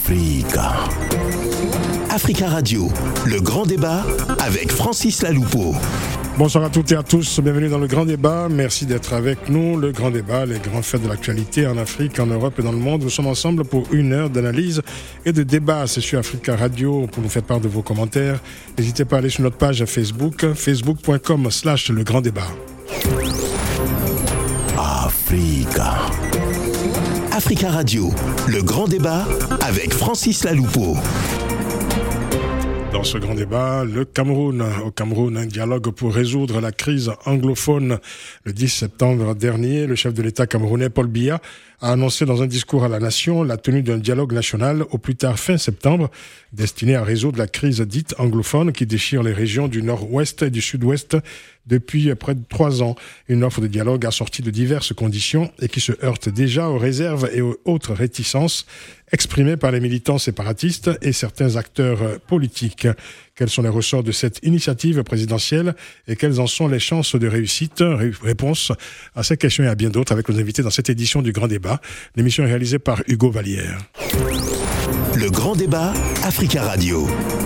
Africa. Africa Radio, le grand débat avec Francis Laloupeau. Bonsoir à toutes et à tous, bienvenue dans le grand débat, merci d'être avec nous. Le grand débat, les grands faits de l'actualité en Afrique, en Europe et dans le monde. Nous sommes ensemble pour une heure d'analyse et de débat. C'est sur Africa Radio pour nous faire part de vos commentaires. N'hésitez pas à aller sur notre page Facebook, facebook.com/le grand débat. Africa. Africa Radio, le grand débat avec Francis Laloupeau. Dans ce grand débat, le Cameroun. Au Cameroun, un dialogue pour résoudre la crise anglophone. Le 10 septembre dernier, le chef de l'État camerounais, Paul Biya, a annoncé dans un discours à la nation la tenue d'un dialogue national au plus tard fin septembre, destiné à résoudre la crise dite anglophone qui déchire les régions du nord-ouest et du sud-ouest depuis près de 3 ans. Une offre de dialogue assortie de diverses conditions et qui se heurte déjà aux réserves et aux autres réticences exprimées par les militants séparatistes et certains acteurs politiques. Quels sont les ressorts de cette initiative présidentielle et quelles en sont les chances de réussite? Réponse à ces questions et à bien d'autres avec nos invités dans cette édition du Grand Débat. L'émission est réalisée par Hugo Vallière. Le Grand Débat, Africa Radio.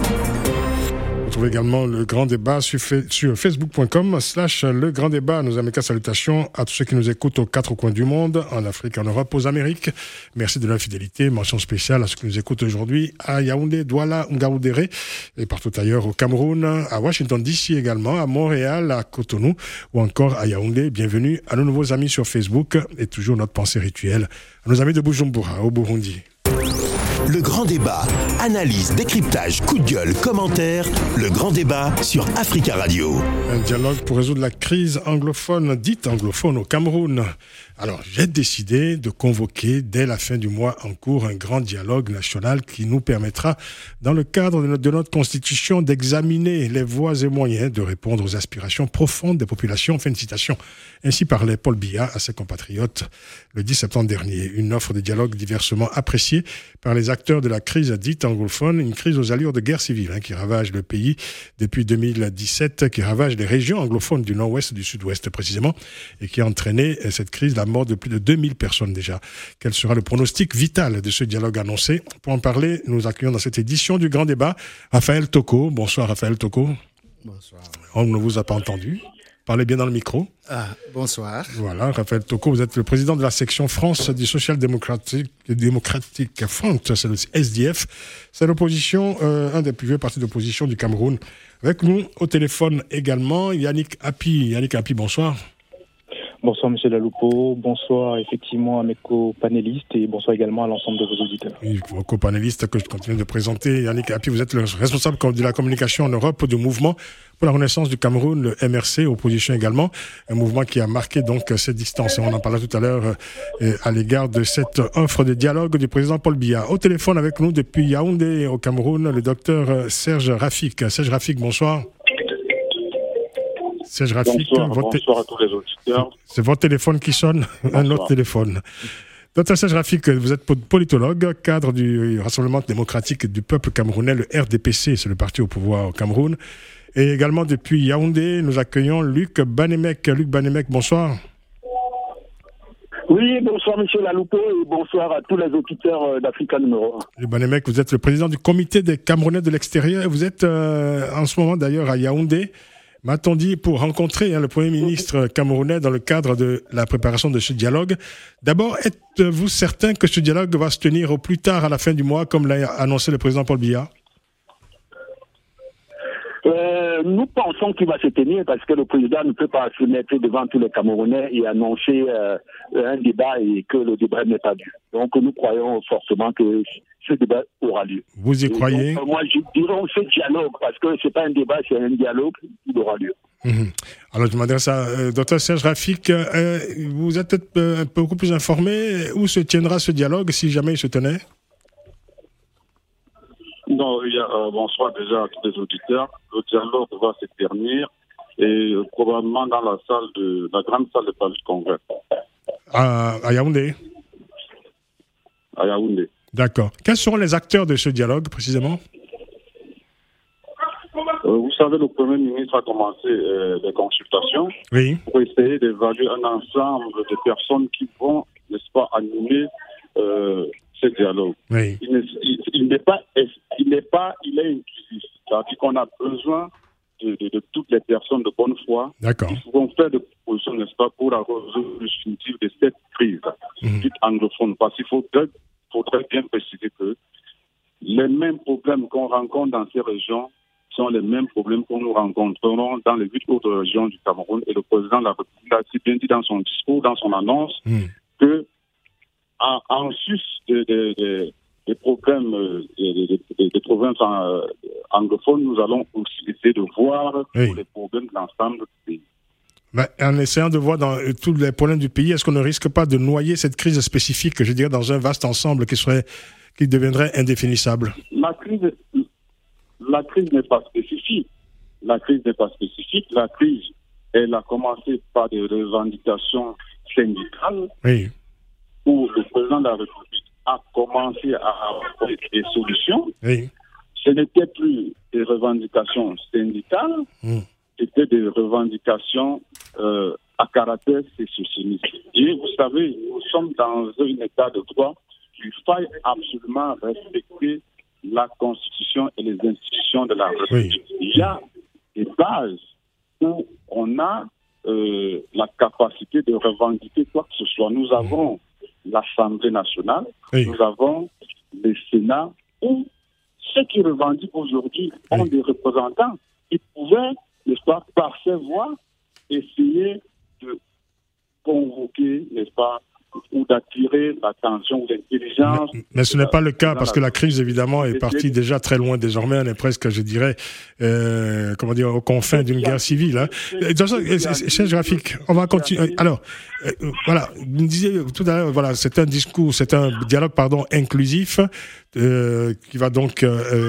Vous trouvez également le Grand Débat sur facebook.com/le Grand Débat. Nos amicales salutations à tous ceux qui nous écoutent aux 4 coins du monde, en Afrique, en Europe, aux Amériques. Merci de leur fidélité. Mention spéciale à ceux qui nous écoutent aujourd'hui à Yaoundé, Douala, Ngaoundéré et partout ailleurs au Cameroun, à Washington DC également, à Montréal, à Cotonou ou encore à Yaoundé. Bienvenue à nos nouveaux amis sur Facebook et toujours notre pensée rituelle à nos amis de Bujumbura, au Burundi. Le grand débat, analyse, décryptage, coup de gueule, commentaires. Le grand débat sur Africa Radio. Un dialogue pour résoudre la crise anglophone, dite anglophone au Cameroun. Alors, j'ai décidé de convoquer dès la fin du mois en cours un grand dialogue national qui nous permettra, dans le cadre de notre constitution, d'examiner les voies et moyens de répondre aux aspirations profondes des populations. Fin de citation. Ainsi parlait Paul Biya à ses compatriotes le 10 septembre dernier. Une offre de dialogue diversement appréciée par les acteurs de la crise dite anglophone, une crise aux allures de guerre civile qui ravage le pays depuis 2017, qui ravage les régions anglophones du nord-ouest et du sud-ouest précisément, et qui a entraîné cette crise la mort de plus de 2000 personnes déjà. Quel sera le pronostic vital de ce dialogue annoncé? Pour en parler, nous accueillons dans cette édition du Grand Débat Raphaël Toko. Bonsoir Raphaël Toko. Bonsoir. On ne vous a pas entendu. Parlez bien dans le micro. Bonsoir. Voilà, Raphaël Toko, vous êtes le président de la section France du Social Democratic Front, c'est le SDF. C'est l'opposition, un des plus vieux partis d'opposition du Cameroun. Avec nous au téléphone également, Yannick Api. Yannick Api, bonsoir. Bonsoir M. Laloupeau, bonsoir effectivement à mes co-panélistes et bonsoir également à l'ensemble de vos auditeurs. Oui, vos co-panélistes que je continue de présenter. Yannick Api, vous êtes le responsable de la communication en Europe du mouvement pour la renaissance du Cameroun, le MRC, opposition également, un mouvement qui a marqué donc cette distance. Et on en parlait tout à l'heure à l'égard de cette offre de dialogue du président Paul Biya. Au téléphone avec nous depuis Yaoundé au Cameroun, le docteur Serge Rafik. Serge Rafik, bonsoir. Serge Rafik, bonsoir à tous les auditeurs. C'est votre téléphone qui sonne, bonsoir. Un autre téléphone. Docteur Serge Rafik, vous êtes politologue, cadre du Rassemblement démocratique du peuple camerounais, le RDPC, c'est le parti au pouvoir au Cameroun. Et également depuis Yaoundé, nous accueillons Luc Banémek. Luc Banémek, bonsoir. Oui, bonsoir M. Laloupeau et bonsoir à tous les auditeurs d'Africa numéro 1. Luc Banémek, vous êtes le président du comité des Camerounais de l'extérieur. Vous êtes en ce moment d'ailleurs à Yaoundé. M'a-t-on dit, pour rencontrer le Premier ministre camerounais dans le cadre de la préparation de ce dialogue. D'abord, êtes-vous certain que ce dialogue va se tenir au plus tard à la fin du mois, comme l'a annoncé le président Paul Biya? Nous pensons qu'il va se tenir parce que le président ne peut pas se mettre devant tous les Camerounais et annoncer un débat et que le débat n'est pas dû. Donc nous croyons fortement que ce débat aura lieu. Vous y croyez? Donc, moi je dirais ce dialogue parce que c'est pas un débat, c'est un dialogue, il aura lieu. Alors je m'adresse à Dr Serge Rafik. Vous êtes peut-être un peu beaucoup plus informé. Où se tiendra ce dialogue si jamais il se tenait? Non, bonsoir déjà à tous les auditeurs. Le dialogue va se tenir et probablement dans la grande salle de Palais de Congrès. À Yaoundé? À Yaoundé. D'accord. Quels seront les acteurs de ce dialogue précisément? Vous savez, le Premier ministre a commencé les consultations pour essayer d'évaluer un ensemble de personnes qui vont, n'est-ce pas, animer ce dialogue. Oui. Il est inclusif. C'est-à-dire qu'on a besoin de toutes les personnes de bonne foi D'accord. qui pourront faire des propositions, n'est-ce pas, pour la résolution définitive de cette crise dite anglophone. Parce qu'il faudrait bien préciser que les mêmes problèmes qu'on rencontre dans ces régions sont les mêmes problèmes que nous rencontrerons dans les 8 autres régions du Cameroun. Et le président de la République a si bien dit dans son discours, dans son annonce, que en sus des problèmes des provinces anglophones, nous allons aussi essayer de voir les problèmes de l'ensemble du pays. En essayant de voir dans tous les problèmes du pays, est-ce qu'on ne risque pas de noyer cette crise spécifique, je dirais, dans un vaste ensemble qui deviendrait indéfinissable? La crise n'est pas spécifique. La crise, elle a commencé par des revendications syndicales où le président de la République a commencé à apporter des solutions. Oui. Ce n'était plus des revendications syndicales, c'était des revendications à caractère sécessionniste. Et vous savez, nous sommes dans un état de droit. Il faut absolument respecter la Constitution et les institutions de la République. Il y a des bases où on a la capacité de revendiquer quoi que ce soit. Nous avons l'Assemblée nationale, nous avons le Sénat, où ceux qui revendiquent aujourd'hui ont des représentants qui pouvaient, n'est-ce pas, par ces voix, essayer de convoquer, n'est-ce pas, ou d'attirer l'attention ou l'intelligence. Mais ce n'est pas le cas parce que la crise, évidemment, est partie déjà très loin désormais. On est presque, je dirais, aux confins d'une guerre civile. Hein. De toute façon, cher Rafik, on va continuer. Alors, voilà, vous me disiez tout à l'heure, voilà, c'est un dialogue, inclusif, qui va donc,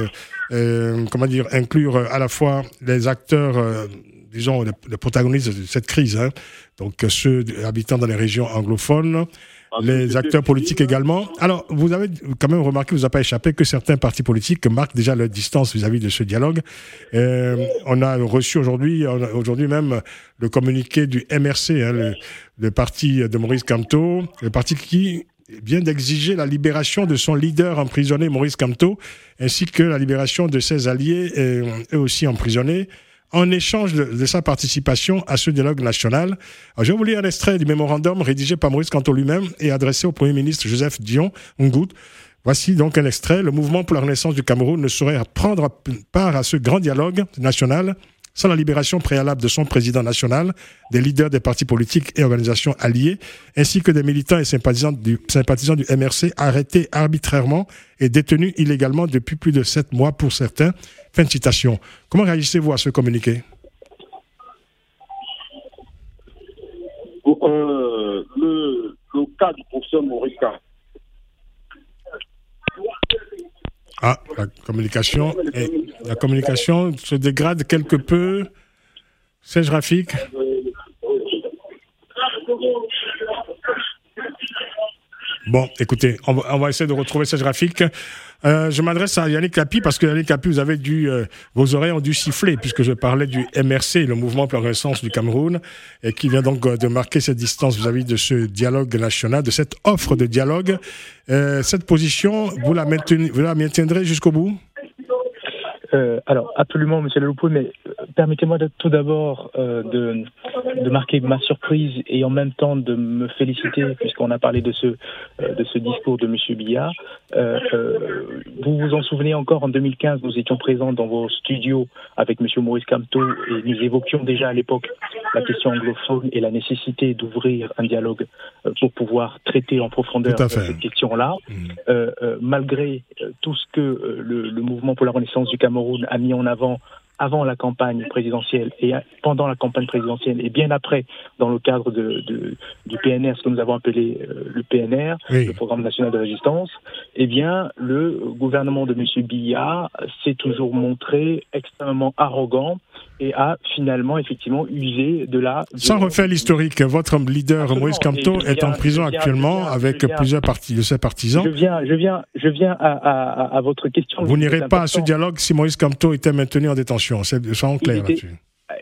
inclure à la fois les acteurs, disons, les protagonistes de cette crise, hein, donc ceux habitant dans les régions anglophones, les acteurs politiques également. Alors, vous avez quand même remarqué, vous n'a pas échappé, que certains partis politiques marquent déjà leur distance vis-à-vis de ce dialogue. On a reçu aujourd'hui même le communiqué du MRC, hein, le parti de Maurice Kamto, le parti qui vient d'exiger la libération de son leader emprisonné, Maurice Kamto, ainsi que la libération de ses alliés, eux aussi emprisonnés, en échange de sa participation à ce dialogue national. Alors, je vais vous lire un extrait du mémorandum rédigé par Maurice Kamto lui-même et adressé au Premier ministre Joseph Dion Ngout. Voici donc un extrait. Le mouvement pour la renaissance du Cameroun ne saurait prendre part à ce grand dialogue national sans la libération préalable de son président national, des leaders des partis politiques et organisations alliées, ainsi que des militants et sympathisants du MRC arrêtés arbitrairement et détenus illégalement depuis plus de 7 mois pour certains. Fin de citation. Comment réagissez-vous à ce communiqué? Le cas du professeur Maurice Kamto. Ah, la communication se dégrade quelque peu. Serge Rafik. Bon, écoutez, on va essayer de retrouver Serge Rafik. Je m'adresse à Yannick Lapi parce que Yannick Lapi, vos oreilles ont dû siffler puisque je parlais du MRC, le Mouvement pour la renaissance du Cameroun, et qui vient donc de marquer cette distance vis-à-vis de ce dialogue national, de cette offre de dialogue. Cette position, vous la maintiendrez jusqu'au bout? Alors, absolument, monsieur Leloupou, mais permettez-moi tout d'abord de marquer ma surprise et en même temps de me féliciter, puisqu'on a parlé de ce discours de monsieur Biya. Vous vous en souvenez encore, en 2015, nous étions présents dans vos studios avec monsieur Maurice Kamto et nous évoquions déjà à l'époque la question anglophone et la nécessité d'ouvrir un dialogue pour pouvoir traiter en profondeur cette question-là. Malgré tout ce que le mouvement pour la renaissance du Cameroun a mis en avant la campagne présidentielle et pendant la campagne présidentielle et bien après dans le cadre du PNR, ce que nous avons appelé le PNR, le Programme national de résistance, eh bien le gouvernement de M. Biya s'est toujours montré extrêmement arrogant et a finalement effectivement usé de la... Sans refaire l'historique, votre leader Maurice Kamto est en prison actuellement avec plusieurs de ses partisans. Je viens à votre question. Vous n'irez pas à ce dialogue si Maurice Kamto était maintenu en détention, soyons clairs là-dessus.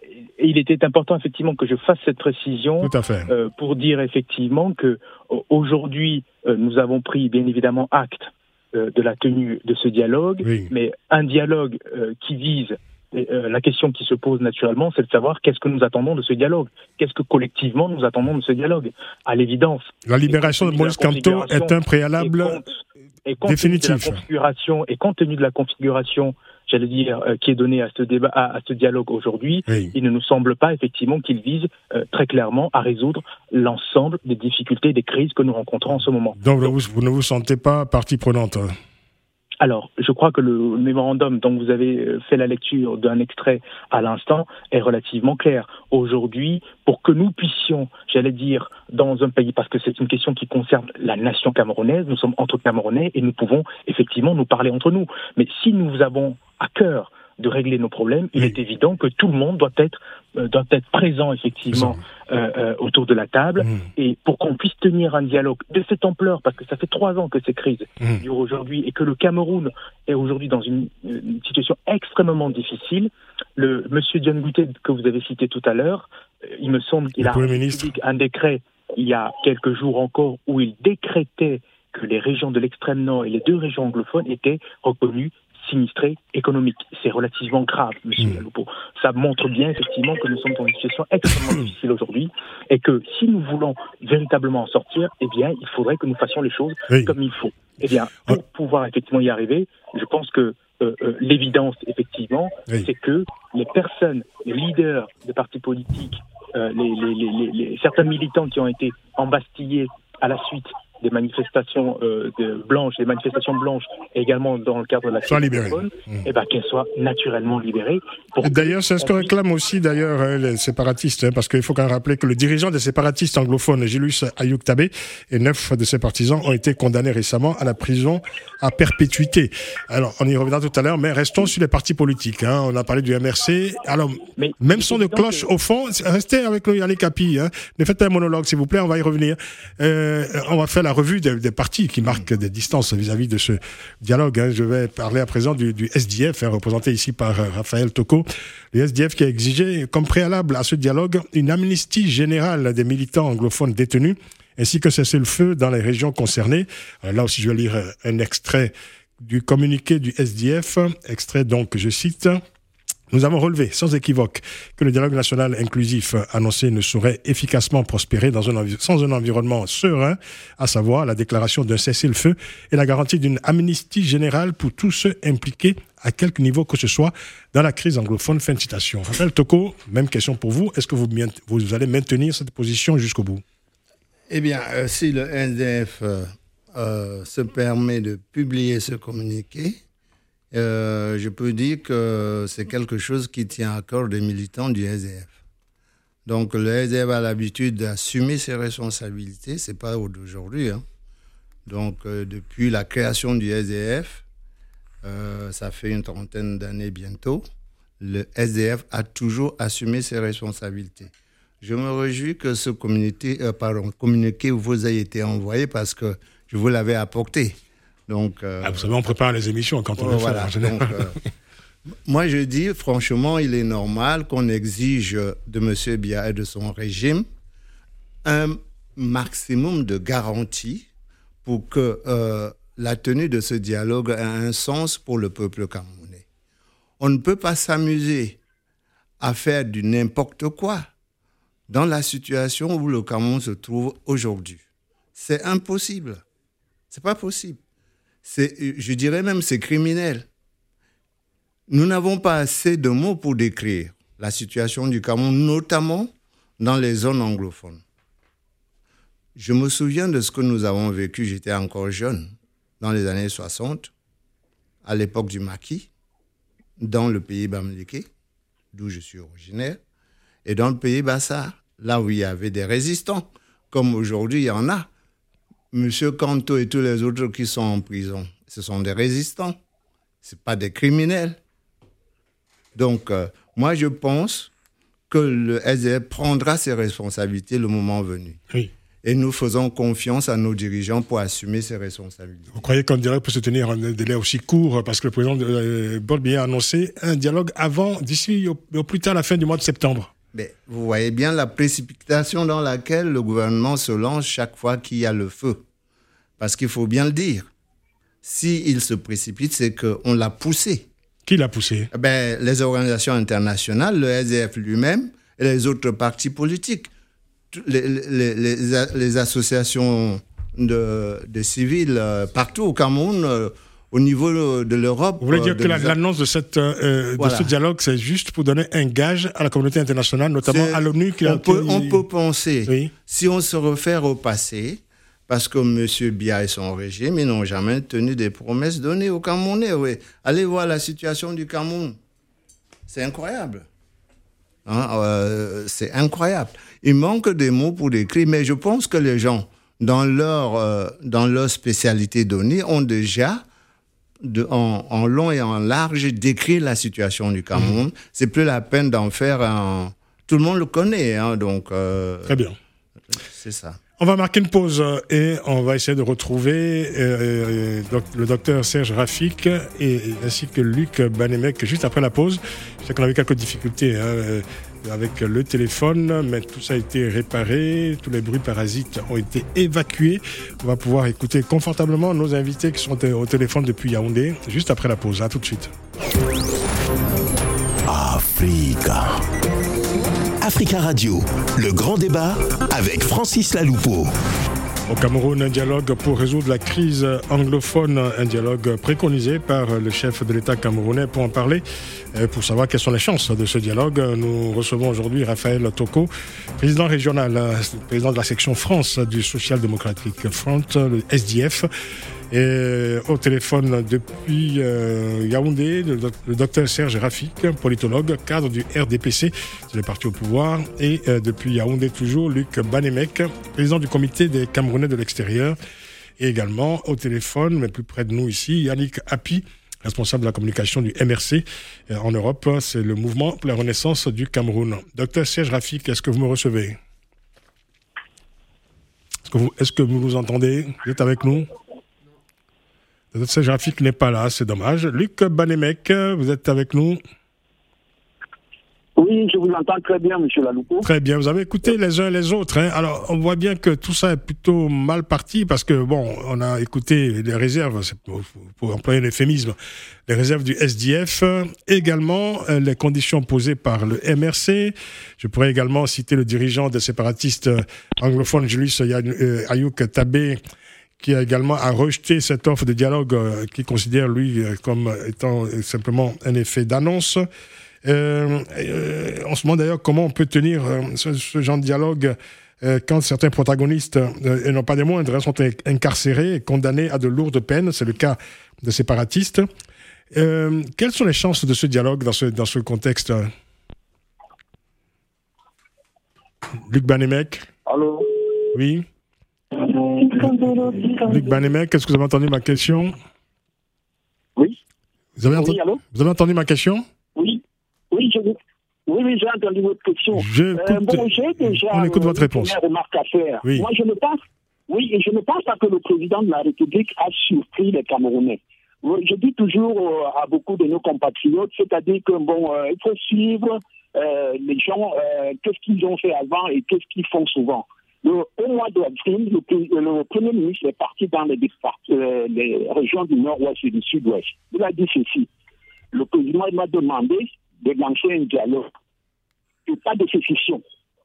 il était important effectivement que je fasse cette précision. Tout à fait. Pour dire effectivement que aujourd'hui nous avons pris bien évidemment acte de la tenue de ce dialogue, oui. Mais un dialogue qui vise la question qui se pose naturellement, c'est de savoir qu'est-ce que nous attendons de ce dialogue. Qu'est-ce que collectivement nous attendons de ce dialogue. À l'évidence, la libération de Moïse Kamto est un préalable définitif. Et compte tenu de la configuration, j'allais dire, qui est donnée à ce débat, à ce dialogue aujourd'hui, oui. Il ne nous semble pas effectivement qu'il vise très clairement à résoudre l'ensemble des difficultés, des crises que nous rencontrons en ce moment. Donc vous ne vous sentez pas partie prenante? Alors, je crois que le mémorandum dont vous avez fait la lecture d'un extrait à l'instant est relativement clair. Aujourd'hui, pour que nous puissions, j'allais dire, dans un pays, parce que c'est une question qui concerne la nation camerounaise, nous sommes entre Camerounais et nous pouvons effectivement nous parler entre nous. Mais si nous avons à cœur de régler nos problèmes, il est évident que tout le monde doit être présent effectivement autour de la table et pour qu'on puisse tenir un dialogue de cette ampleur, parce que ça fait 3 ans que ces crises durent aujourd'hui et que le Cameroun est aujourd'hui dans une situation extrêmement difficile. Le monsieur John Goutet que vous avez cité tout à l'heure, il me semble qu'il a publié un décret il y a quelques jours encore où il décrétait que les régions de l'extrême nord et les 2 régions anglophones étaient reconnues sinistré économique. C'est relativement grave, monsieur Loupo. Ça montre bien effectivement que nous sommes dans une situation extrêmement difficile aujourd'hui et que si nous voulons véritablement en sortir, eh bien, il faudrait que nous fassions les choses comme il faut. Eh bien, pour pouvoir effectivement y arriver, je pense que l'évidence, effectivement, c'est que les personnes, les leaders de partis politiques, certains militants qui ont été embastillés à la suite des manifestations blanches, et également dans le cadre de la soient libérés. Qu'elles soient naturellement libérées. D'ailleurs, c'est ce que réclament aussi les séparatistes, parce qu'il faut quand même rappeler que le dirigeant des séparatistes anglophones, Julius Ayuk Tabé, et 9 de ses partisans ont été condamnés récemment à la prison à perpétuité. Alors, on y reviendra tout à l'heure, mais restons sur les partis politiques. On a parlé du MRC. Alors, même son de cloche, au fond, restez avec nous, Yannick Capi. Ne faites pas un monologue, s'il vous plaît, on va y revenir. On va faire la revue des partis qui marquent des distances vis-à-vis de ce dialogue. Je vais parler à présent du SDF, représenté ici par Raphaël Toko. Le SDF qui a exigé comme préalable à ce dialogue une amnistie générale des militants anglophones détenus, ainsi que cessez-le-feu dans les régions concernées. Là aussi, je vais lire un extrait du communiqué du SDF, extrait donc, je cite... Nous avons relevé sans équivoque que le dialogue national inclusif annoncé ne saurait efficacement prospérer sans un environnement serein, à savoir la déclaration d'un cessez-le-feu et la garantie d'une amnistie générale pour tous ceux impliqués à quelque niveau que ce soit dans la crise anglophone. Fin de citation. Raphaël Toko, même question pour vous. Est-ce que vous allez maintenir cette position jusqu'au bout? Eh bien, si le SDF se permet de publier ce communiqué, je peux dire que c'est quelque chose qui tient à cœur des militants du SDF. Donc le SDF a l'habitude d'assumer ses responsabilités, c'est pas d'aujourd'hui. Donc depuis la création du SDF, ça fait une 30aine d'années bientôt, le SDF a toujours assumé ses responsabilités. Je me réjouis que ce communiqué vous ait été envoyé parce que je vous l'avais apporté. Donc, vous savez, on prépare les émissions quand on le fait en général. Donc, moi, je dis, franchement, il est normal qu'on exige de M. Biya et de son régime un maximum de garanties pour que la tenue de ce dialogue ait un sens pour le peuple camerounais. On ne peut pas s'amuser à faire du n'importe quoi dans la situation où le Cameroun se trouve aujourd'hui. C'est impossible. C'est pas possible. Je dirais même c'est criminel. Nous n'avons pas assez de mots pour décrire la situation du Cameroun, notamment dans les zones anglophones. Je me souviens de ce que nous avons vécu, j'étais encore jeune, dans les années 60, à l'époque du Maquis, dans le pays Bamileke, d'où je suis originaire, et dans le pays Bassar, là où il y avait des résistants, comme aujourd'hui il y en a. Monsieur Kanto et tous les autres qui sont en prison, ce sont des résistants, ce ne sont pas des criminels. Donc, moi, je pense que le SDF prendra ses responsabilités le moment venu. Oui. Et nous faisons confiance à nos dirigeants pour assumer ces responsabilités. Vous croyez qu'un dialogue peut se tenir en un délai aussi court? Parce que le président Paul Biya a annoncé un dialogue d'ici au plus tard la fin du mois de septembre. Mais vous voyez bien la précipitation dans laquelle le gouvernement se lance chaque fois qu'il y a le feu. Parce qu'il faut bien le dire. S'il se précipite, c'est qu'on l'a poussé. Qui l'a poussé? Les organisations internationales, le SDF lui-même et les autres partis politiques. Les associations de civils partout au Cameroun, au niveau de l'Europe. Vous voulez dire que l'annonce de ce dialogue, c'est juste pour donner un gage à la communauté internationale, notamment à l'ONU? On peut penser, si on se réfère au passé, parce que M. Biya et son régime, ils n'ont jamais tenu des promesses données aux Camerounais. Oui. Allez voir la situation du Cameroun. C'est incroyable. C'est incroyable. Il manque des mots pour décrire, mais je pense que les gens, dans leur spécialité donnée, ont déjà, en long et en large, décrit la situation du Cameroun. C'est plus la peine d'en faire un... Tout le monde le connaît, donc... Très bien. C'est ça. On va marquer une pause et on va essayer de retrouver le docteur Serge Rafik ainsi que Luc Banemek juste après la pause. Je sais qu'on avait quelques difficultés avec le téléphone, mais tout ça a été réparé, tous les bruits parasites ont été évacués. On va pouvoir écouter confortablement nos invités qui sont au téléphone depuis Yaoundé juste après la pause. À tout de suite. Africa Radio, le grand débat avec Francis Laloupeau. Au Cameroun, un dialogue pour résoudre la crise anglophone, un dialogue préconisé par le chef de l'État camerounais. Pour en parler, pour savoir quelles sont les chances de ce dialogue, nous recevons aujourd'hui Raphaël Toko, président régional, président de la section France du Social Democratic Front, le SDF. Et au téléphone depuis Yaoundé, le docteur Serge Rafik, politologue, cadre du RDPC, c'est le parti au pouvoir. Et depuis Yaoundé toujours, Luc Banemek, président du comité des Camerounais de l'extérieur. Et également au téléphone, mais plus près de nous ici, Yannick Api, responsable de la communication du MRC en Europe. C'est le mouvement pour la renaissance du Cameroun. Docteur Serge Rafik, est-ce que vous me recevez? Est-ce que vous nous entendez? Vous êtes avec nous? Le docteur Serge Rafik n'est pas là, c'est dommage. Luc Banemek, vous êtes avec nous? Oui, je vous entends très bien, M. Laloupeau. Très bien, vous avez écouté les uns et les autres. Alors, on voit bien que tout ça est plutôt mal parti parce que, on a écouté les réserves, pour employer un euphémisme, les réserves du SDF, également les conditions posées par le MRC. Je pourrais également citer le dirigeant des séparatistes anglophones, Julius Ayouk Tabé, qui a également rejeté cette offre de dialogue qu'il considère, lui, comme étant simplement un effet d'annonce. On se demande d'ailleurs comment on peut tenir ce genre de dialogue quand certains protagonistes, et non pas des moindres, sont incarcérés et condamnés à de lourdes peines. C'est le cas des séparatistes. Quelles sont les chances de ce dialogue dans ce contexte? Luc Banemek? Allô? Oui. Luc Banemek, est-ce que vous avez entendu ma question? Oui. Vous avez entendu ma question? Oui. Oui, j'ai entendu votre question. J'ai déjà on écoute votre réponse. Une remarque à faire. Oui. Moi, je ne pense pas que le président de la République a surpris les Camerounais. Je dis toujours à beaucoup de nos compatriotes, c'est-à-dire que il faut suivre les gens, qu'est-ce qu'ils ont fait avant et qu'est-ce qu'ils font souvent. Au mois d'avril, le Premier ministre est parti dans les régions du Nord-Ouest et du Sud-Ouest. Il a dit ceci. Le président m'a demandé de lancer un dialogue et pas de sécession.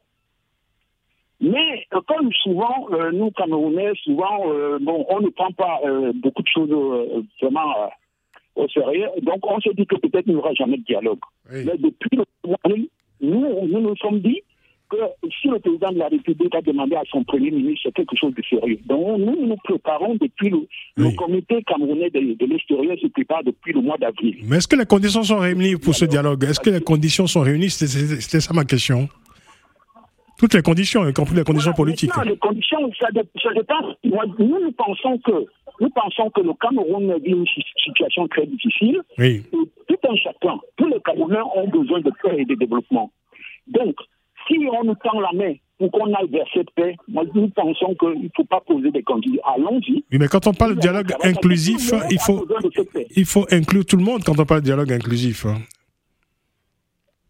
Mais comme souvent, nous Camerounais, on ne prend pas beaucoup de choses vraiment au sérieux. Donc on se dit que peut-être il n'y aura jamais de dialogue. Oui. Mais depuis le mois d'avril, nous nous sommes dit que si le président de la République a demandé à son Premier ministre, c'est quelque chose de sérieux. Donc nous nous préparons depuis le comité camerounais de l'extérieur se prépare depuis le mois d'avril. Mais est-ce que les conditions sont réunies pour ce dialogue? Est-ce que les conditions sont réunies? C'était ça ma question. Toutes les conditions, y compris les conditions politiques. Les conditions, ça dépend. Nous pensons que le Cameroun vit une situation très difficile. Oui. Et tous les Camerounais ont besoin de paix et de développement. Donc, si on nous tend la main pour qu'on aille vers cette paix, nous pensons qu'il ne faut pas poser des conditions. Allons-y. Oui, mais quand on parle de dialogue inclusif, il faut inclure tout le monde quand on parle de dialogue inclusif.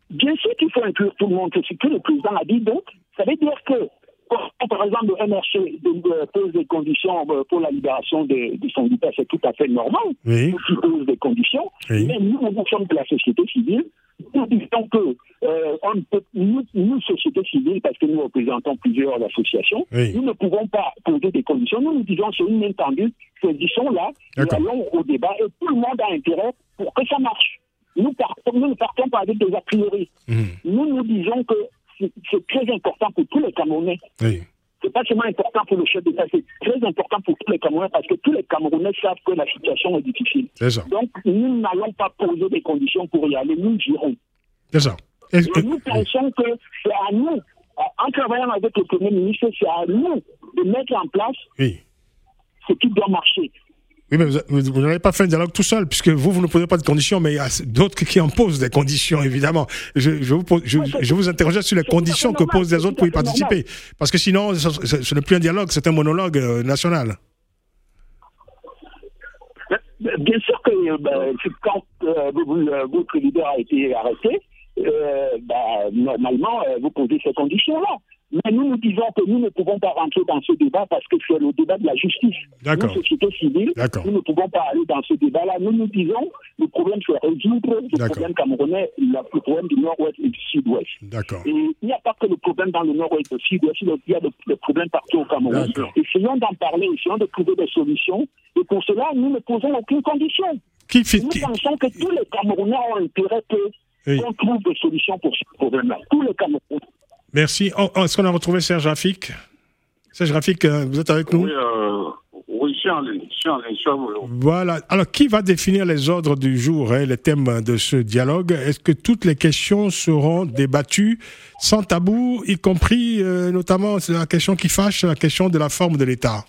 Bien sûr qu'il faut inclure tout le monde, c'est ce que le président a dit. Donc, ça veut dire que, par exemple, le MRC pose des conditions pour la libération de son leader, c'est tout à fait normal. Oui. Qui pose des conditions. Oui. Mais nous sommes de la société civile. Nous disons que nous, société civile, parce que nous représentons plusieurs associations, oui. nous ne pouvons pas poser des conditions. Nous disons c'est une main tendue, conditions-là, nous allons au débat et tout le monde a intérêt pour que ça marche. Nous ne partons pas avec des a priori. Nous disons que c'est très important pour tous les Camerounais. Oui. C'est pas seulement important pour le chef d'État, c'est très important pour tous les Camerounais parce que tous les Camerounais savent que la situation est difficile. C'est ça. Donc, nous n'allons pas poser des conditions pour y aller, nous irons. C'est ça. Et nous pensons que c'est à nous, en travaillant avec le Premier ministre, c'est à nous de mettre en place ce qui doit marcher. Oui, mais vous n'avez pas fait un dialogue tout seul, puisque vous ne posez pas de conditions, mais il y a d'autres qui en posent des conditions, évidemment. Je vous interrogeais sur les conditions que posent les autres pour y participer. Parce que sinon, ce n'est plus un dialogue, c'est un monologue national. Bien sûr que quand votre leader a été arrêté, normalement, vous posez ces conditions-là. Mais nous disons que nous ne pouvons pas rentrer dans ce débat parce que c'est le débat de la justice. D'accord. Nous, société civile, nous ne pouvons pas aller dans ce débat-là. Nous disons le problème c'est résoudre le problème camerounais, le problème du Nord-Ouest et du Sud-Ouest. D'accord. Et il n'y a pas que le problème dans le Nord-Ouest et le Sud-Ouest, il y a le problème partout au Cameroun. Essayons d'en parler, essayons de trouver des solutions. Et pour cela, nous ne posons aucune condition. Nous pensons que tous les Camerounais ont intérêt qu'on trouve des solutions pour ce problème-là. Tous les Camerounais. Merci. Est-ce qu'on a retrouvé Serge Rafik? Serge Rafik, vous êtes avec nous? Oui, je suis en ligne. Voilà. Alors, qui va définir les ordres du jour, les thèmes de ce dialogue? Est-ce que toutes les questions seront débattues sans tabou, y compris notamment la question qui fâche, la question de la forme de l'État?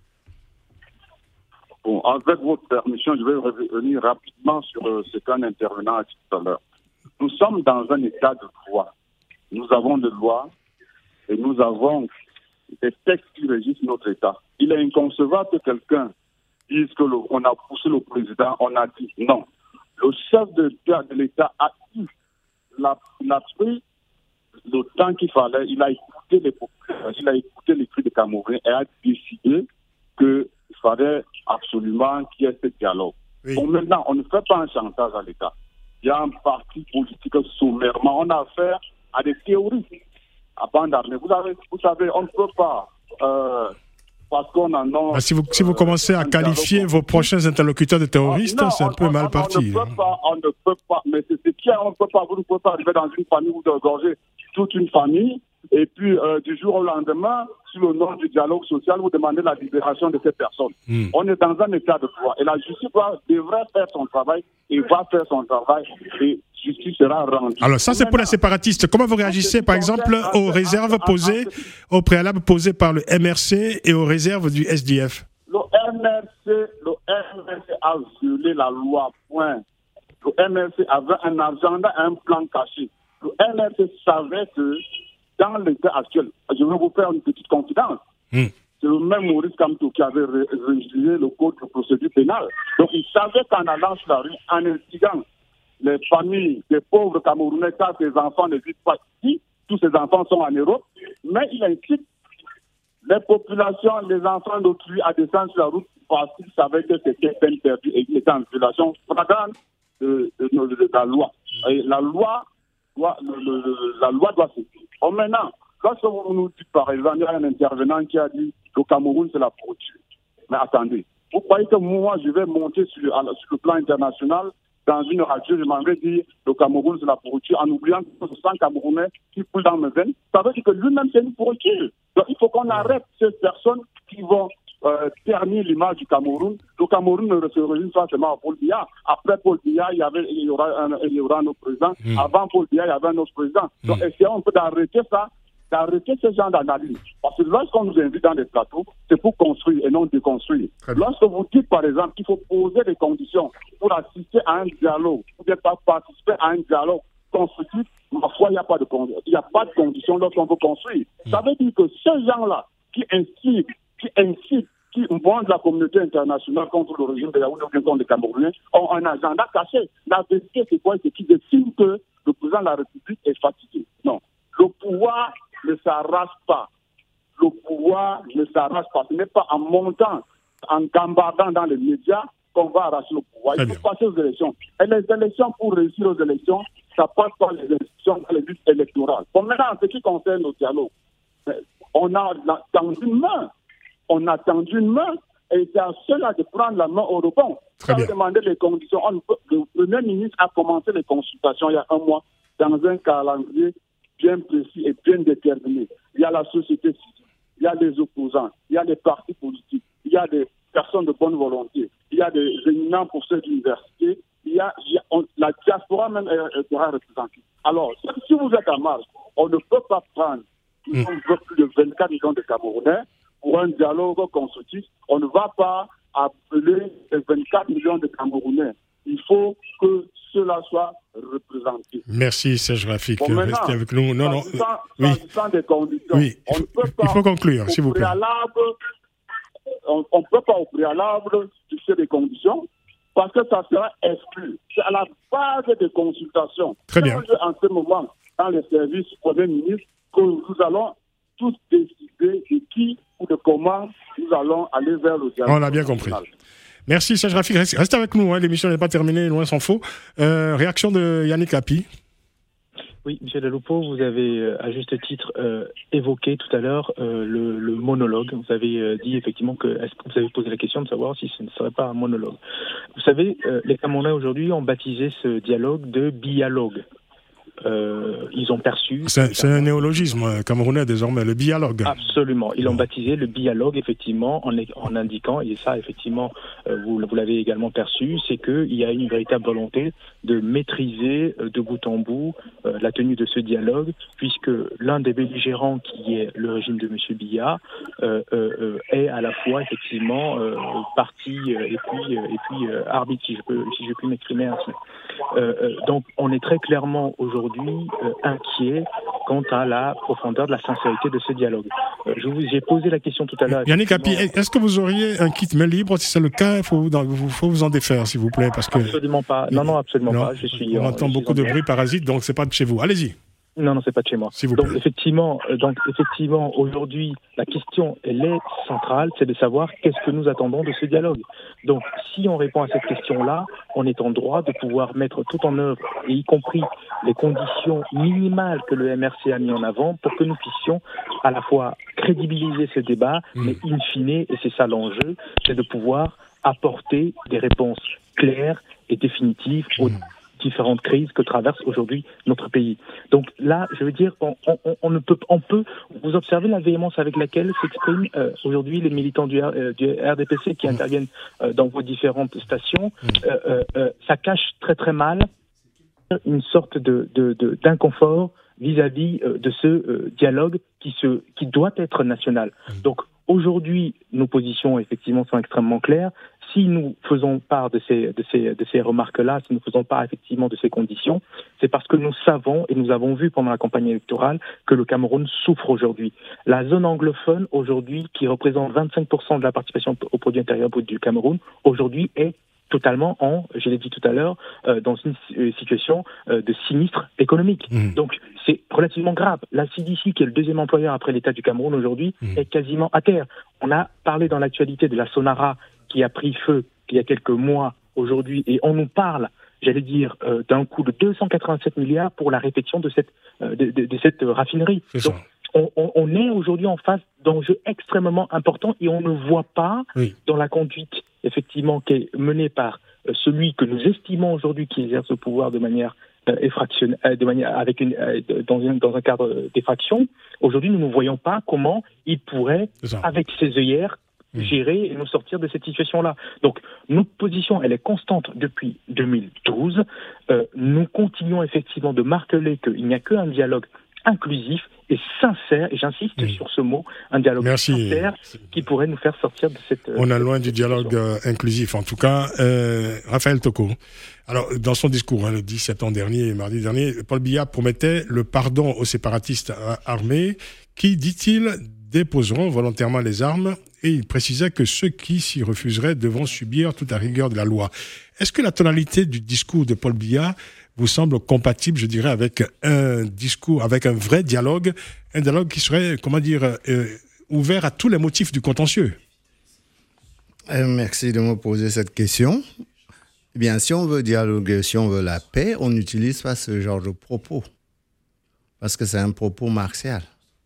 Bon, avec votre permission, je vais revenir rapidement sur ce qu'un intervenant a dit tout à l'heure. Nous sommes dans un état de droit. Nous avons des lois et nous avons des textes qui régissent notre État. Il est inconcevable que quelqu'un dise qu'on a poussé le président, on a dit non. Le chef de l'État a eu, il a pris le temps qu'il fallait, il a écouté les populations, il a écouté les cris des Camerounais et a décidé qu'il fallait absolument qu'il y ait ce dialogue. Oui. Bon, maintenant, on ne fait pas un chantage à l'État. Il y a un parti politique sommairement. On a affaire à des théories, à bande armée. Vous savez, on ne peut pas, parce qu'on en a... Si vous commencez à qualifier vos prochains interlocuteurs de terroristes, c'est un peu mal parti. On ne peut pas, mais c'est clair, on ne peut pas, vous ne pouvez pas arriver dans une famille ou d'égorger toute une famille, et puis du jour au lendemain, sur le nom du dialogue social, vous demandez la libération de ces personnes. On est dans un état de droit, et la justice devrait faire son travail, et va faire son travail, et justice sera rendue. Alors ça, c'est pour les séparatistes. Comment vous réagissez, par exemple, aux réserves posées, au préalable posées par le MRC et aux réserves du SDF? Le MRC a violé la loi, point. Le MRC avait un agenda, un plan caché. Le MRC savait que dans l'état actuel, je vais vous faire une petite confidence. C'est le même Maurice Kamto qui avait révisé le code de procédure pénale. Donc il savait qu'en allant sur la rue, en instigant les familles des pauvres Camerounais, car ces enfants ne vivent pas ici, tous ces enfants sont en Europe, mais il incite les populations, les enfants d'autrui à descendre sur la route parce qu'ils savaient que c'était peine perdue et qu'ils étaient en violation flagrante de la loi. Et la loi doit se faire. Maintenant, lorsque vous nous dites par exemple, il y a un intervenant qui a dit que le Cameroun c'est la pourriture. Mais attendez, vous croyez que moi je vais monter sur le plan international dans une radio, je m'en vais dire le Cameroun c'est la pourriture en oubliant que ce 100 Camerounais qui coulent dans mes veines. Ça veut dire que lui-même c'est une pourriture. Donc il faut qu'on arrête ces personnes qui vont ternir l'image du Cameroun. Le Cameroun ne se résume pas seulement à Paul Biya. Après Paul Biya, il y aura un autre président. Avant Paul Biya, il y avait un autre président. Donc essayons un peu d'arrêter ça, d'arrêter ce genre d'analyse. Parce que lorsqu'on nous invite dans des plateaux, c'est pour construire et non déconstruire. Lorsque vous dites par exemple qu'il faut poser des conditions pour assister à un dialogue, ou bien pas participer à un dialogue constructif, ma foi, il n'y a pas de conditions lorsqu'on veut construire. Ça veut dire que ces gens-là qui incitent, qui souvent de la communauté internationale contre le régime de Yaoundé ou contre les Camerounais ont un agenda caché. La vérité, c'est quoi? C'est qu'ils estiment que le président de la République est fatigué. Non. Le pouvoir ne s'arrache pas. Le pouvoir ne s'arrache pas. Ce n'est pas en montant, en gambardant dans les médias qu'on va arracher le pouvoir. Il faut passer aux élections. Et les élections, pour réussir aux élections, ça passe par les élections, dans les luttes électorales. Bon, maintenant, en ce qui concerne le dialogue, on a tendu une main. On a tendu une main et c'est à cela de prendre la main au rebond. On a demandé les conditions. Le Premier ministre a commencé les consultations il y a un mois dans un calendrier bien précis et bien déterminé. Il y a la société civile, il y a les opposants, il y a les partis politiques, il y a des personnes de bonne volonté, il y a des éminents pour cette université, la diaspora même sera représentée. Alors, si vous êtes en marge, on ne peut pas prendre plus de 24 millions de Camerounais pour un dialogue constructif. On ne va pas appeler les 24 millions de Camerounais. Il faut que cela soit représenté. Merci Serge Rafik. Restez avec nous. Sans des conditions. Oui. Il faut conclure, s'il vous plaît. On ne peut pas au préalable fixer des conditions parce que ça sera exclu. C'est à la base des consultations. Très bien. En ce moment, dans les services du Premier ministre, que nous allons tous décider de qui ou de comment nous allons aller vers le dialogue. On l'a bien compris. Merci Serge Rafik. Restez avec nous, l'émission n'est pas terminée, loin s'en faut. Réaction de Yannick Api. Oui, M. Daloupo, vous avez à juste titre évoqué tout à l'heure le monologue. Vous avez dit effectivement est-ce que vous avez posé la question de savoir si ce ne serait pas un monologue. Vous savez, les Camerounais aujourd'hui ont baptisé ce dialogue de bialogue. Ils ont perçu... C'est un néologisme camerounais désormais, le bialogue. Absolument. Ils l'ont baptisé le bialogue, effectivement, en indiquant, et ça, effectivement, vous l'avez également perçu, c'est qu'il y a une véritable volonté de maîtriser de bout en bout la tenue de ce dialogue, puisque l'un des belligérants, qui est le régime de M. Biya, est à la fois, effectivement, parti et puis arbitre, si je puis m'exprimer ainsi. Donc, on est très clairement aujourd'hui inquiet quant à la profondeur de la sincérité de ce dialogue. J'ai posé la question tout à l'heure. Yannick Api, est-ce que vous auriez un kit main libre? Si c'est le cas, il faut vous en défaire, s'il vous plaît. Parce que... Absolument pas. Non, absolument pas. On entend beaucoup de bruit parasite, donc c'est pas de chez vous. Allez-y. Non, c'est pas de chez moi. Donc effectivement, aujourd'hui, la question, elle est centrale, c'est de savoir qu'est-ce que nous attendons de ce dialogue. Donc, si on répond à cette question-là, on est en droit de pouvoir mettre tout en œuvre, et y compris les conditions minimales que le MRC a mis en avant pour que nous puissions à la fois crédibiliser ce débat, mais in fine, et c'est ça l'enjeu, c'est de pouvoir apporter des réponses claires et définitives aux différentes crises que traverse aujourd'hui notre pays. Donc là, je veux dire, on peut, vous observez la véhémence avec laquelle s'expriment aujourd'hui les militants du RDPC qui interviennent dans vos différentes stations. Ça cache très très mal une sorte d'inconfort vis-à-vis de ce dialogue qui doit être national. Donc aujourd'hui, nos positions effectivement sont extrêmement claires. Si nous faisons part de ces remarques-là, si nous faisons part effectivement de ces conditions, c'est parce que nous savons et nous avons vu pendant la campagne électorale que le Cameroun souffre aujourd'hui. La zone anglophone aujourd'hui, qui représente 25% de la participation au produit intérieur brut du Cameroun, aujourd'hui est totalement je l'ai dit tout à l'heure, dans une situation de sinistre économique. Donc c'est relativement grave. La CDC, qui est le deuxième employeur après l'État du Cameroun aujourd'hui, est quasiment à terre. On a parlé dans l'actualité de la Sonara qui a pris feu il y a quelques mois aujourd'hui, et on nous parle, j'allais dire, d'un coût de 287 milliards pour la réfection de cette raffinerie. Donc, on est aujourd'hui en face d'enjeux extrêmement importants et on ne voit pas dans la conduite effectivement qui est menée par celui que nous estimons aujourd'hui qui exerce le pouvoir de manière effractionnelle, dans un cadre d'effraction. Aujourd'hui, nous ne voyons pas comment il pourrait, avec ses œillères, gérer et nous sortir de cette situation-là. Donc, notre position, elle est constante depuis 2012. Nous continuons effectivement de marteler qu'il n'y a qu'un dialogue inclusif et sincère, et j'insiste sur ce mot, un dialogue sincère qui pourrait nous faire sortir de cette... On est loin du dialogue inclusif, en tout cas. Raphaël Toko. Alors, dans son discours, le 10 septembre dernier et mardi dernier, Paul Biya promettait le pardon aux séparatistes armés qui, dit-il, déposeront volontairement les armes et il précisait que ceux qui s'y refuseraient devront subir toute la rigueur de la loi. Est-ce que la tonalité du discours de Paul Biya vous semble compatible, je dirais, avec un discours, avec un vrai dialogue, un dialogue qui serait, ouvert à tous les motifs du contentieux? Merci de me poser cette question. Eh bien, si on veut dialoguer, si on veut la paix, on n'utilise pas ce genre de propos. Parce que c'est un propos martial.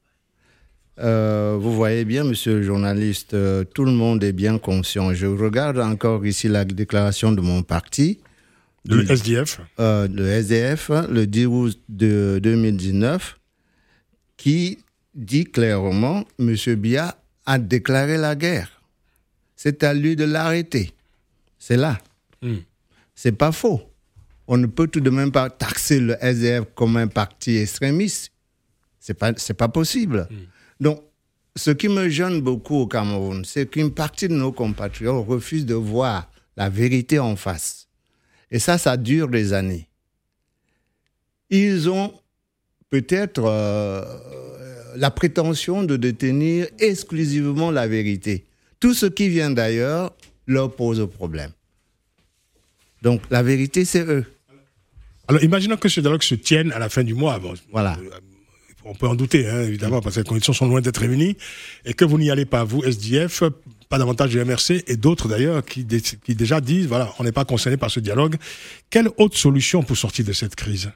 Vous voyez bien, monsieur le journaliste, tout le monde est bien conscient. Je regarde encore ici la déclaration de mon parti. Le SDF. Le SDF, le 10 août de 2019, qui dit clairement, monsieur Biya a déclaré la guerre. C'est à lui de l'arrêter. C'est là. C'est pas faux. On ne peut tout de même pas taxer le SDF comme un parti extrémiste. C'est pas possible. Donc, ce qui me gêne beaucoup au Cameroun, c'est qu'une partie de nos compatriotes refuse de voir la vérité en face. Et ça dure des années. Ils ont peut-être la prétention de détenir exclusivement la vérité. Tout ce qui vient d'ailleurs leur pose problème. Donc, la vérité, c'est eux. Alors, imaginons que ce dialogue se tienne à la fin du mois. Bon, voilà. On peut en douter, évidemment, parce que les conditions sont loin d'être réunies, et que vous n'y allez pas, vous, SDF, pas davantage du MRC, et d'autres d'ailleurs, qui déjà disent, voilà, on n'est pas concerné par ce dialogue. Quelle autre solution pour sortir de cette crise?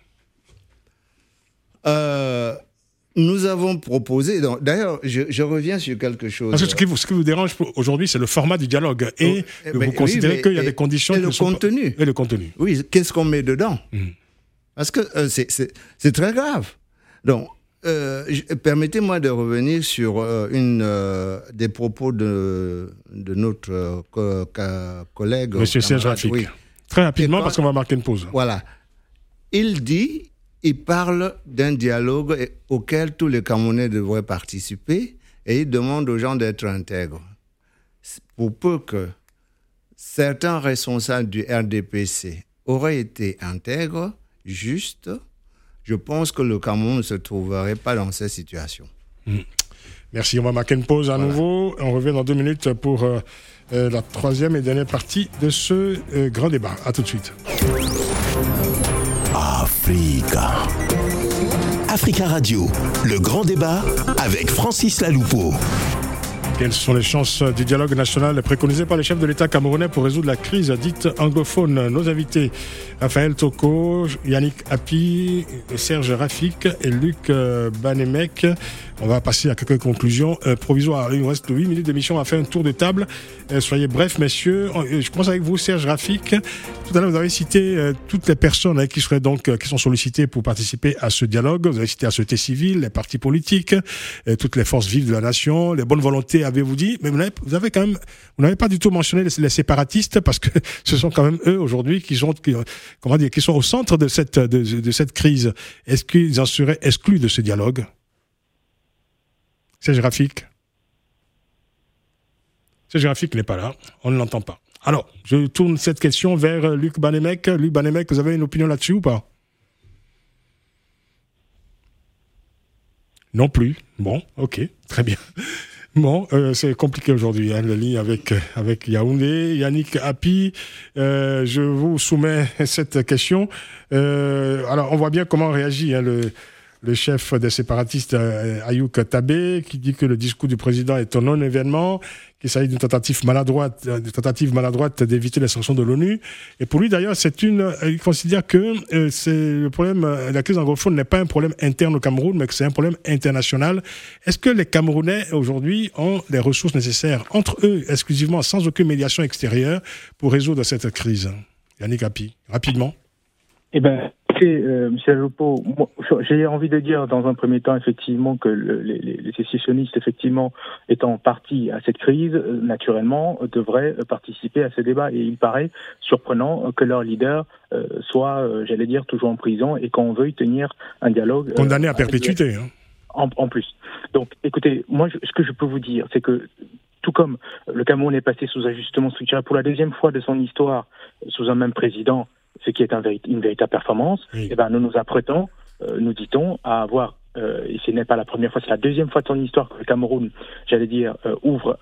Nous avons proposé, d'ailleurs, je reviens sur quelque chose. Parce que ce qui vous dérange aujourd'hui, c'est le format du dialogue, et vous considérez qu'il y a des conditions... Et le contenu. Et le contenu. Oui, qu'est-ce qu'on met dedans? Parce que c'est très grave. Donc, permettez-moi de revenir sur des propos de notre collègue. Monsieur Serge Rafik. Oui. Très rapidement, parce qu'on va marquer une pause. Voilà. Il parle d'un dialogue auquel tous les Camerounais devraient participer et il demande aux gens d'être intègres. Pour peu que certains responsables du RDPC auraient été intègres, justes, je pense que le Cameroun ne se trouverait pas dans cette situation. Merci, on va marquer une pause à nouveau. On revient dans 2 minutes pour la troisième et dernière partie de ce grand débat. À tout de suite. Africa Radio, le grand débat avec Francis Laloupeau. Quelles sont les chances du dialogue national préconisé par les chefs de l'État camerounais pour résoudre la crise dite anglophone? Nos invités, Raphaël Toko, Yannick Api, Serge Rafik et Luc Banemek. On va passer à quelques conclusions provisoires. Il nous reste 8 minutes d'émission. On va faire un tour de table. Soyez brefs, messieurs. Je commence avec vous, Serge Rafik. Tout à l'heure, vous avez cité toutes les personnes qui sont sollicitées pour participer à ce dialogue. Vous avez cité la société civile, les partis politiques, toutes les forces vives de la nation, les bonnes volontés, avez-vous dit. Mais vous n'avez pas du tout mentionné les séparatistes, parce que ce sont quand même eux aujourd'hui qui sont au centre de cette crise. Est-ce qu'ils en seraient exclus de ce dialogue? Serge Rafik. Serge Rafik n'est pas là, on ne l'entend pas. Alors, je tourne cette question vers Luc Banemek. Luc Banemek, vous avez une opinion là-dessus ou pas? Non plus. Bon, ok, très bien. Bon, c'est compliqué aujourd'hui, la ligne avec Yaoundé. Yannick Api, je vous soumets cette question. Alors, on voit bien comment réagit le chef des séparatistes, Ayouk Tabé, qui dit que le discours du président est un non-événement, qu'il s'agit d'une tentative maladroite d'éviter les sanctions de l'ONU. Et pour lui, d'ailleurs, il considère que c'est le problème, la crise anglophone n'est pas un problème interne au Cameroun, mais que c'est un problème international. Est-ce que les Camerounais, aujourd'hui, ont les ressources nécessaires, entre eux, exclusivement, sans aucune médiation extérieure, pour résoudre cette crise? Yannick Api, rapidement. Eh bien, Michel Lopo, j'ai envie de dire dans un premier temps effectivement que les sécessionnistes, effectivement, étant partis à cette crise, naturellement, devraient participer à ce débat. Et il paraît surprenant que leur leader soit, j'allais dire, toujours en prison et qu'on veuille tenir un dialogue... Condamné à perpétuité. En plus. Donc, écoutez, moi, ce que je peux vous dire, c'est que tout comme le Cameroun est passé sous ajustement structurel pour la deuxième fois de son histoire, sous un même président, ce qui est une véritable performance, oui. Eh ben, nous nous apprêtons, nous dit-on, à avoir et ce n'est pas la première fois, c'est la deuxième fois de son histoire que le Cameroun, ouvre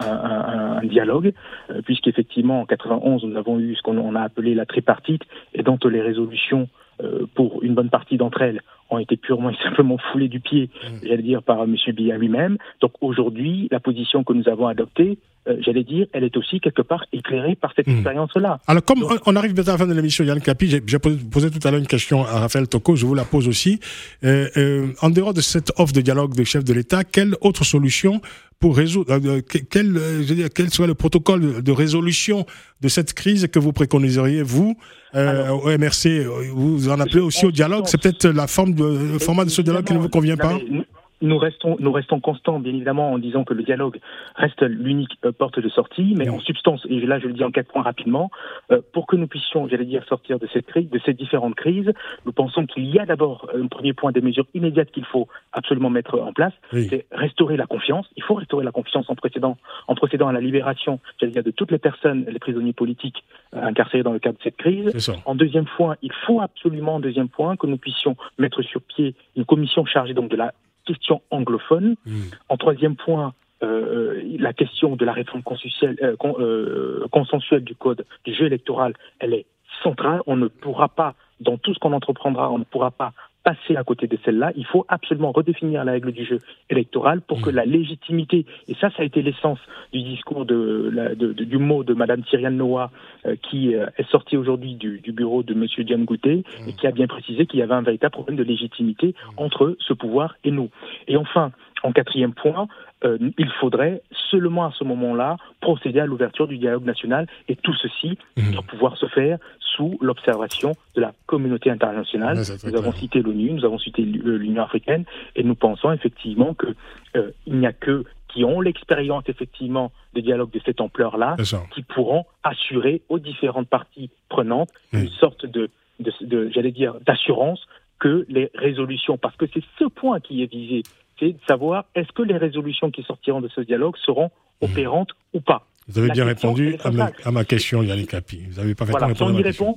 un dialogue, puisqu'effectivement en 91 nous avons eu ce qu'on a appelé la tripartite, et dont les résolutions, pour une bonne partie d'entre elles, ont été purement et simplement foulées du pied, par M. Biya lui-même. Donc aujourd'hui, la position que nous avons adoptée, elle est aussi quelque part éclairée par cette expérience-là. Alors, comme on arrive bientôt à la fin de l'émission, Yann Kapi, j'ai posé tout à l'heure une question à Raphaël Toko, je vous la pose aussi. En dehors de cette offre de dialogue de chef de l'État, quelle autre solution pour résoudre, quel serait le protocole de résolution de cette crise que vous préconiseriez, vous, au MRC? Vous en appelez aussi au dialogue? C'est peut-être le format de ce dialogue qui ne vous convient pas? Nous restons constants, bien évidemment, en disant que le dialogue reste l'unique porte de sortie, mais en substance, et là je le dis en 4 points rapidement, pour que nous puissions, sortir de cette crise, de ces différentes crises, nous pensons qu'il y a d'abord un premier point, des mesures immédiates qu'il faut absolument mettre en place, c'est restaurer la confiance. Il faut restaurer la confiance en procédant à la libération, de toutes les personnes, les prisonniers politiques incarcérés dans le cadre de cette crise. En deuxième point, il faut absolument, que nous puissions mettre sur pied une commission chargée donc de la question anglophone. En troisième point, la question de la réforme consensuelle du code du jeu électoral, elle est centrale. On ne pourra pas, dans tout ce qu'on entreprendra, on ne pourra pas passer à côté de celle-là. Il faut absolument redéfinir la règle du jeu électoral pour que la légitimité, et ça a été l'essence du discours du mot de Mme Cyriane Noah, qui est sorti aujourd'hui du bureau de M. Diane Gouté, et qui a bien précisé qu'il y avait un véritable problème de légitimité entre ce pouvoir et nous. Et enfin, en quatrième point, il faudrait seulement à ce moment-là procéder à l'ouverture du dialogue national, et tout ceci doit pouvoir se faire sous l'observation de la communauté internationale. Nous avons cité l'ONU, nous avons cité l'Union africaine, et nous pensons effectivement qu'il n'y a que qui ont l'expérience effectivement de dialogue de cette ampleur-là, qui pourront assurer aux différentes parties prenantes une sorte d'assurance que les résolutions, parce que c'est ce point qui est visé, c'est de savoir est-ce que les résolutions qui sortiront de ce dialogue seront opérantes ou pas. Vous avez bien répondu à ma question, Yannick Kapi. Vous avez parfaitement répondu à ma question.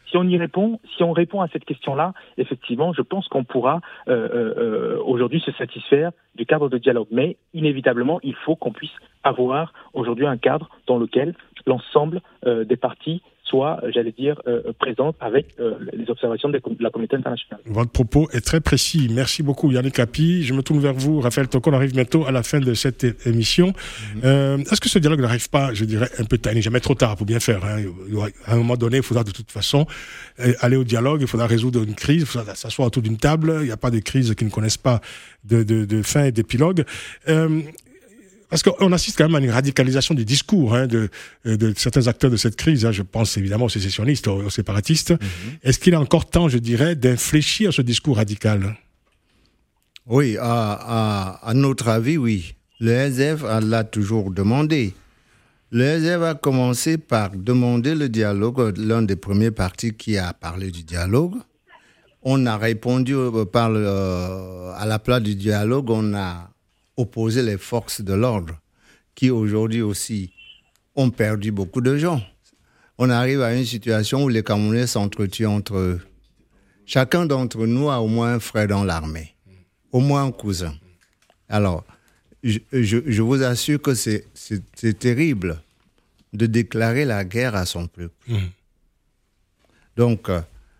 Si on répond à cette question-là, effectivement, je pense qu'on pourra aujourd'hui se satisfaire du cadre de dialogue. Mais inévitablement, il faut qu'on puisse avoir aujourd'hui un cadre dans lequel l'ensemble des parties soit, présente avec les observations de la communauté internationale. Votre propos est très précis. Merci beaucoup, Yannick Kapi. Je me tourne vers vous, Raphaël Toko. On arrive bientôt à la fin de cette émission. Est-ce que ce dialogue n'arrive pas, un peu tard, jamais trop tard pour bien faire, hein. À un moment donné, il faudra de toute façon aller au dialogue, il faudra résoudre une crise, il faudra s'asseoir autour d'une table. Il n'y a pas de crise qui ne connaissent pas de fin et d'épilogue. Parce qu'on assiste quand même à une radicalisation du discours de certains acteurs de cette crise. Je pense évidemment aux sécessionnistes, aux séparatistes. Est-ce qu'il est encore temps, d'infléchir ce discours radical? Oui, à notre avis, oui. Le SDF l'a toujours demandé. Le SDF a commencé par demander le dialogue, l'un des premiers partis qui a parlé du dialogue. On a répondu à la place du dialogue, on a opposer les forces de l'ordre qui aujourd'hui aussi ont perdu beaucoup de gens. On arrive à une situation où les Camerounais s'entretuent entre eux. Chacun d'entre nous a au moins un frère dans l'armée, au moins un cousin. Alors, je vous assure que c'est terrible de déclarer la guerre à son peuple. Donc,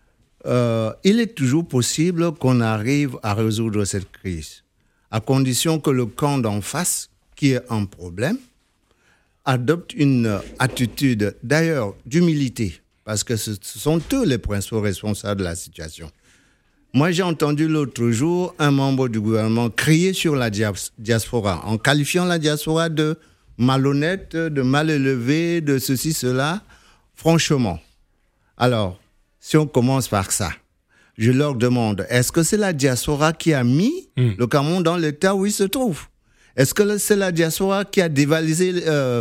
il est toujours possible qu'on arrive à résoudre cette crise, à condition que le camp d'en face, qui est un problème, adopte une attitude, d'ailleurs, d'humilité, parce que ce sont eux les principaux responsables de la situation. Moi, j'ai entendu l'autre jour un membre du gouvernement crier sur la diaspora, en qualifiant la diaspora de malhonnête, de mal élevée, de ceci, cela. Franchement, alors, si on commence par ça, je leur demande, est-ce que c'est la diaspora qui a mis le Cameroun dans l'état où il se trouve? Est-ce que c'est la diaspora qui a dévalisé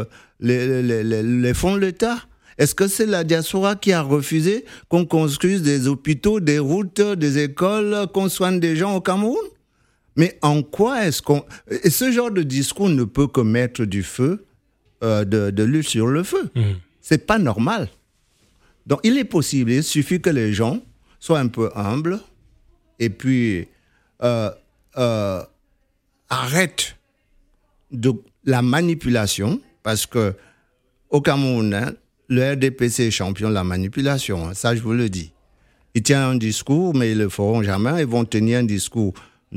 les fonds de l'État? Est-ce que c'est la diaspora qui a refusé qu'on construise des hôpitaux, des routes, des écoles, qu'on soigne des gens au Cameroun? Mais en quoi est-ce qu'on... Et ce genre de discours ne peut que mettre du feu, de l'huile sur le feu. C'est pas normal. Donc il est possible, il suffit que les gens soient un peu humbles et puis arrête de la manipulation, parce que au Cameroun, hein, le RDPC est champion de la manipulation, hein, ça je vous le dis. Ils tiennent un discours, mais ils ne le feront jamais. Ils vont tenir un discours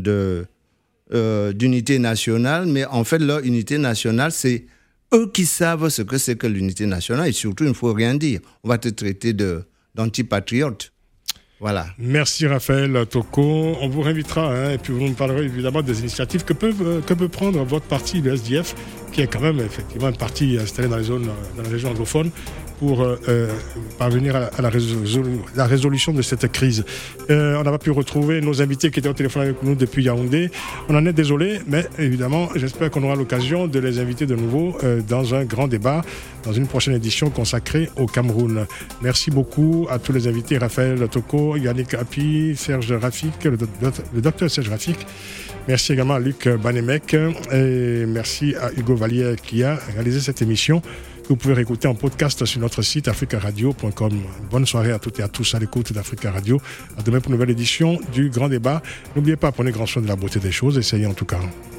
d'unité nationale, mais en fait, leur unité nationale, c'est eux qui savent ce que c'est que l'unité nationale, et surtout, il ne faut rien dire. On va te traiter d'antipatriote. Voilà. Merci Raphaël Toko. On vous réinvitera, et puis vous nous parlerez évidemment des initiatives que peut prendre votre parti, le SDF, qui est quand même effectivement un parti installé dans la région anglophone, pour parvenir à la résolution de cette crise. On n'a pas pu retrouver nos invités qui étaient au téléphone avec nous depuis Yaoundé. On en est désolé, mais évidemment, j'espère qu'on aura l'occasion de les inviter de nouveau dans un grand débat, dans une prochaine édition consacrée au Cameroun. Merci beaucoup à tous les invités, Raphaël Toko, Yannick Api, Serge Rafik, le docteur Serge Rafik. Merci également à Luc Banemec et merci à Hugo Vallière qui a réalisé cette émission. Vous pouvez réécouter en podcast sur notre site africaradio.com. Bonne soirée à toutes et à tous à l'écoute d'Africa Radio. À demain pour une nouvelle édition du Grand Débat. N'oubliez pas, prenez grand soin de la beauté des choses. Essayez en tout cas.